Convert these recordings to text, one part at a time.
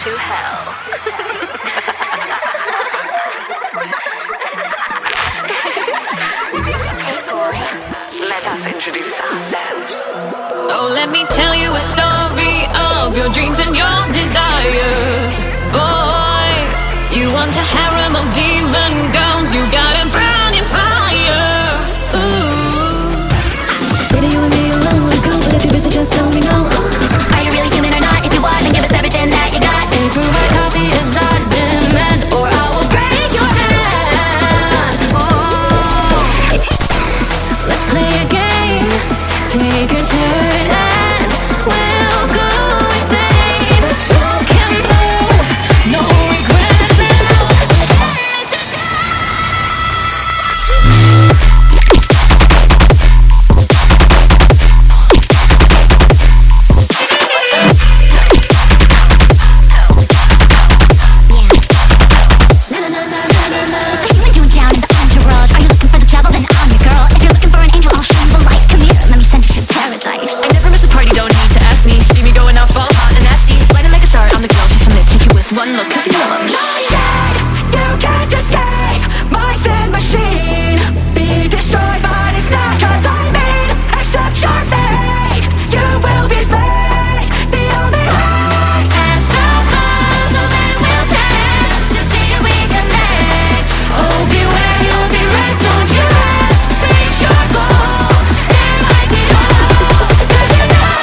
to hell. Hey boy, let us introduce ourselves. Oh, let me tell you a story of your dreams and your desires. Boy, you want a harem of demon girls, you gotta burn in fire. Ooh. Baby, you and me alone would go, but if you're busy, just tell me no. Are you really human or not? If you are, then give us everything that you got. Baby, prove our coffee is our demand, or I will break your hand. Oh. Let's play a game. Take a turn and we'll go insane. Smoke and blow, no regrets now. What you doing down in the underworld? Are you looking for the devil? Then I'm your girl. If you're looking for an angel, I'll show you the light. Come here, let me send you to paradise. I never miss a party, don't need to ask me. See me going out, fall hot and nasty. Lighting like a star, I'm the girl, she's submit. Take you with one look, cause you know I'm You can't escape my sin machine. Be destroyed, but it's not 'cause I mean. Accept your fate, you will be slain. The only way. Past the clouds, so then we'll dance to see if we connect. Oh, beware, you'll be wrecked. Don't you rest. Reach your goal. It might be all, 'cause you know.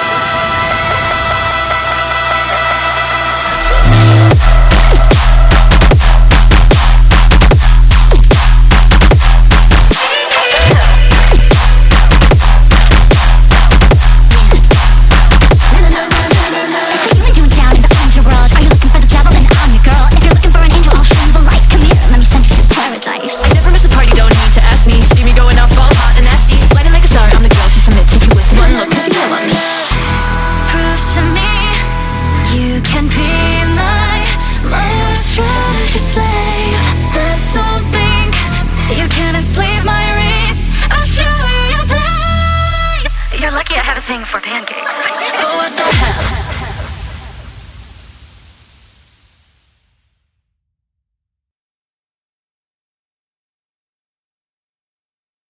What you doing down in the underworld? Are you looking for the devil? Then I'm your girl. If you're looking for an angel, I'll show you the light. Come here, let me send you to paradise. I never miss a party, don't need to ask me. See me going out, fall hot and nasty. Lighting like a star, I'm the girl, she's submit. Take you with one look, cause you know I'm Prove to me you can be my most treasured slave. But don't think you can enslave my race. I'll show you your place. You're lucky I have a thing for pancakes. Oh, what the hell?